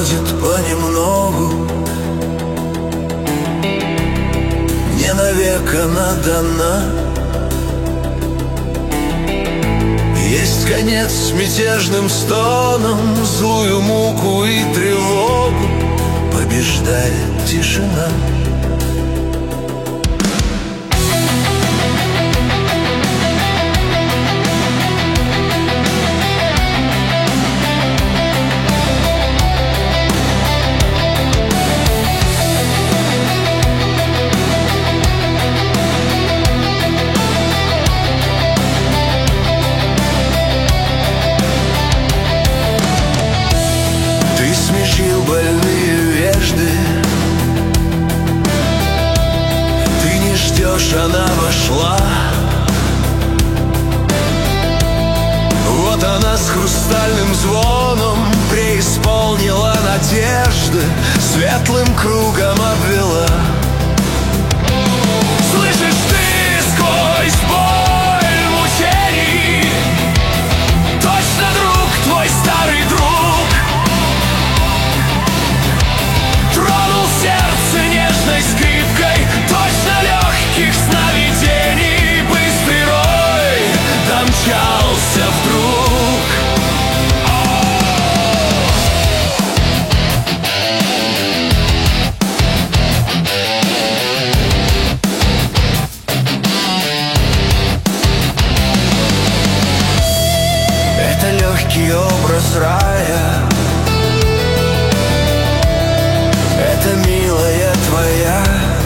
приходит понемногу, не навек она дана. Есть конец мятежным стонам, злую муку и тревогу побеждает тишина. Больные вежды, ты не ждешь, она вошла. Вот она с хрустальным звоном преисполнила надежды, светлым кругом обвела. Слышишь ты сквозь боль мучений, точно друг, твой старый друг. Тронул сердце нежной скрипкой, точно легких сновидений. Быстрый рой домчался вдруг. Это легкий образ рая, это милая твоя.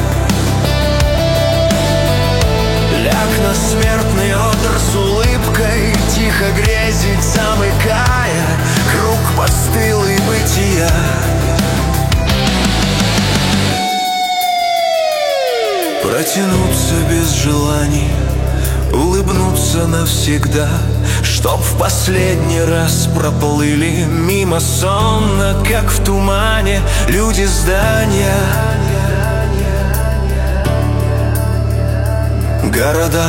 Ляг на смертный одр с улыбкой, тихо грезить замыкая круг постылый бытия. Протянуться без желаний, улыбнуться навсегда, чтоб в последний раз проплыли мимо сонно, как в тумане, люди, здания, города.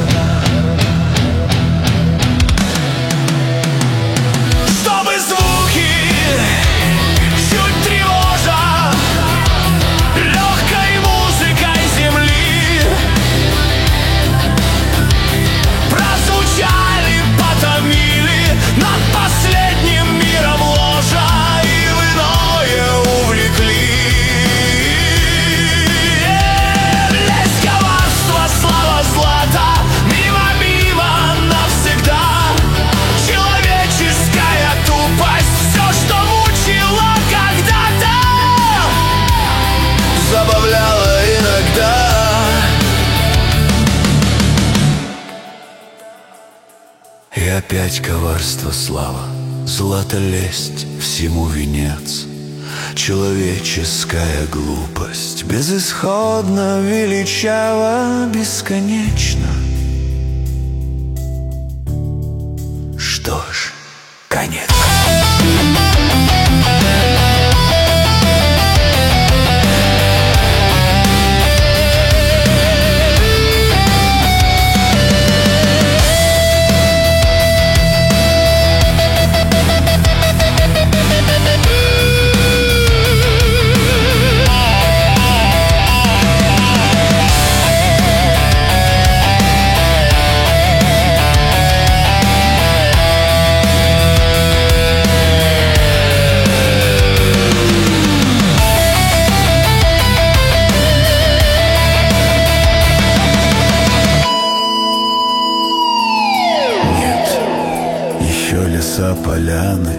Чтобы звуки чуть тревожа легкой музыкой земли прозвучали, потомили над последним миром ложа и в иное увлекли. Лезь, коварство, слава, злата, мимо-мимо навсегда. Человеческая тупость, все, что мучило когда-то, забавляло иногда. И опять коварство, слава, злато, лесть, всему венец. Человеческая глупость, безысходно, величава, бесконечно. Что ж, конец. Леса, поляны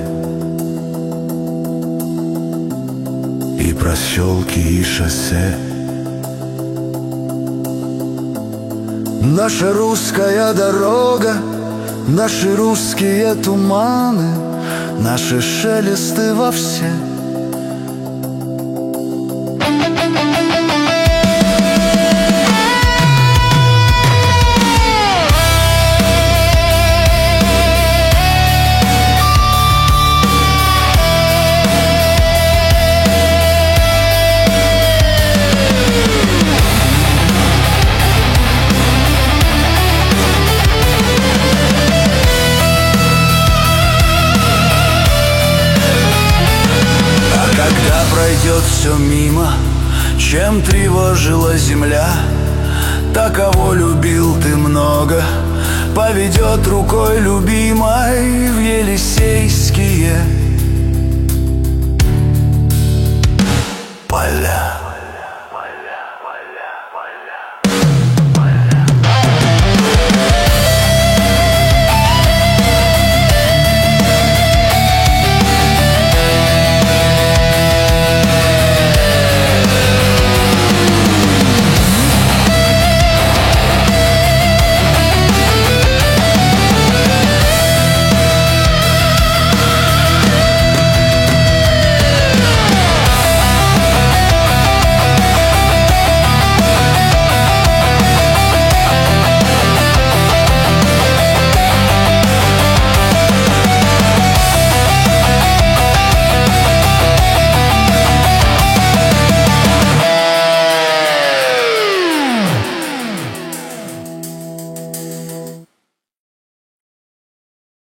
и проселки, и шоссе. Наша русская дорога, наши русские туманы, наши шелесты во все. пройдет все мимо, чем тревожила земля. Так, кого любил ты много, поведет рукой любимой в Елисейские